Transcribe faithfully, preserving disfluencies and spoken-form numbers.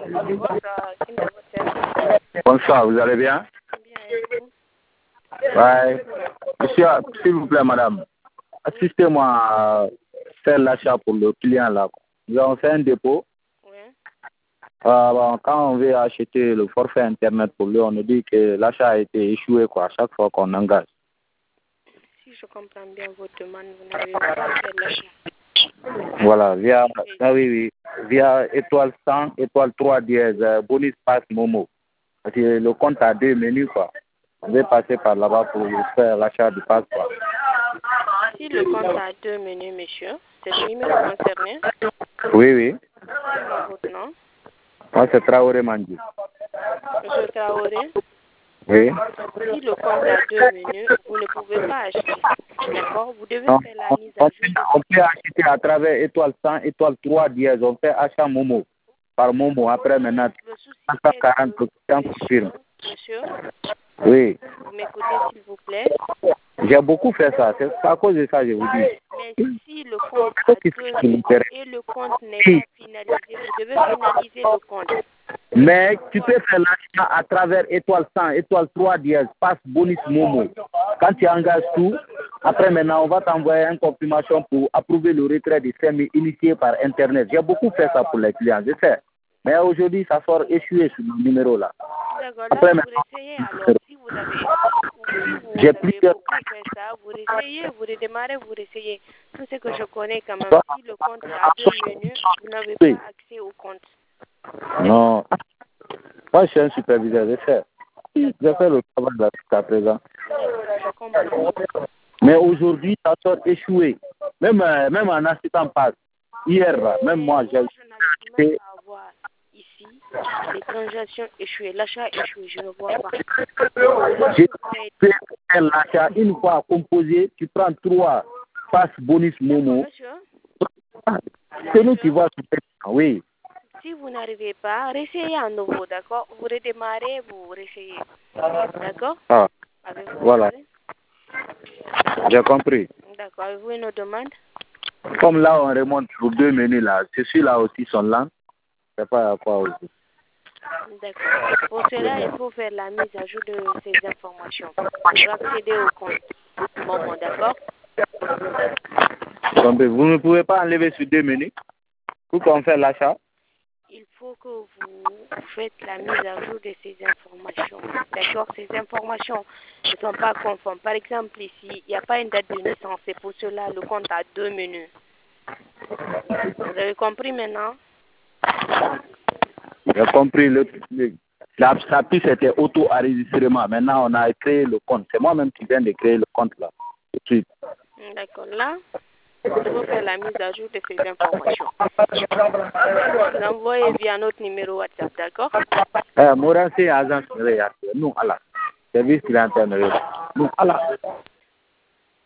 Bonsoir, Kinder Hotel. Bonsoir, vous allez bien? Bien, et vous? Ouais. Monsieur, s'il vous plaît, madame, assistez-moi à faire l'achat pour le client là. Nous avons fait un dépôt. Oui. Euh, bon, quand on veut acheter le forfait internet pour lui, on nous dit que l'achat a été échoué quoi, à chaque fois qu'on engage. Si je comprends bien votre demande, vous n'avez pas fait l'achat. Voilà, via, ah oui, oui, via étoile cent, étoile trois dièse, euh, bonus pass Momo. Parce que le compte a deux menus quoi. On veut passer par là-bas pour faire l'achat du pass quoi. Si le compte a deux menus, monsieur, c'est le numéro concerné. Oui, oui. Dites-moi votre nom. Moi, c'est Traoré Mandi. Monsieur Traoré. Oui. Si le compte a deux menus, vous ne pouvez pas acheter. D'accord? Vous devez Non, faire la on, mise à on, jour. De... on peut acheter à travers étoile cent, étoile trois dièse. On fait achat Momo. Par Momo. Après, maintenant, Le souci cent est quarante que, confirme. monsieur, Oui. vous m'écoutez s'il vous plaît. J'ai beaucoup fait ça. C'est à cause de ça, je vous dis. Mais si le compte a deux menus et le compte n'est pas finalisé, vous devez finaliser le compte. Mais tu peux faire l'achat à travers étoile cent, étoile trois dièse, passe bonus Momo. Quand tu engages tout, après maintenant, on va t'envoyer une confirmation pour approuver le retrait des fermes initié par Internet. J'ai beaucoup fait ça pour les clients, je sais. Mais aujourd'hui, ça sort échoué sur le numéro là. D'accord, Après, là, vous essayez alors. Si vous avez, si vous j'ai avez plusieurs beaucoup fait ça, vous essayez, vous redémarrez, vous essayez. Tout ce que je connais quand même, si le compte a deux menus, vous n'avez pas accès au compte. Non. Moi, je suis un superviseur, je sais. J'ai fait le travail là jusqu'à présent. Je comprends. Mais aujourd'hui, ça sort échoué. Même, euh, même en assistant passe. Hier, là, même moi, j'ai... Je n'arrive même pas à voir ici les transactions échouées, l'achat échoué, je ne vois pas. J'ai fait l'achat une fois composé, tu prends trois passes bonus Momo. Monsieur, C'est nous qui voit ce oui. si vous n'arrivez pas, réessayez à nouveau, d'accord? Vous redémarrez, vous réessayez. D'accord? Ah, Avez-vous voilà. compris? J'ai compris. D'accord. Avez-vous une autre demande? Comme là, on remonte pour deux menus là. Ceux-là aussi sont lents. C'est pas à quoi aussi. D'accord. Pour cela, il faut faire la mise à jour de ces informations pour accéder au compte. Moment, d'accord? Vous ne pouvez pas enlever sur deux menus pour qu'on fasse l'achat. Il faut que vous faites la mise à jour de ces informations. D'accord? Ces informations ne sont pas conformes. Par exemple, ici, il n'y a pas une date de naissance. C'est pour cela le compte a deux menus. Vous avez compris maintenant? J'ai compris. Le, le, la, la piste était auto-enregistrement. Maintenant, on a créé le compte. C'est moi-même qui viens de créer le compte là. Tout de suite. D'accord. Là, il faut faire la mise à jour de ces informations. L'envoyer via notre numéro WhatsApp, d'accord? Eh, Moran, c'est agence. Nous, à la service clientèle. Nous, à la.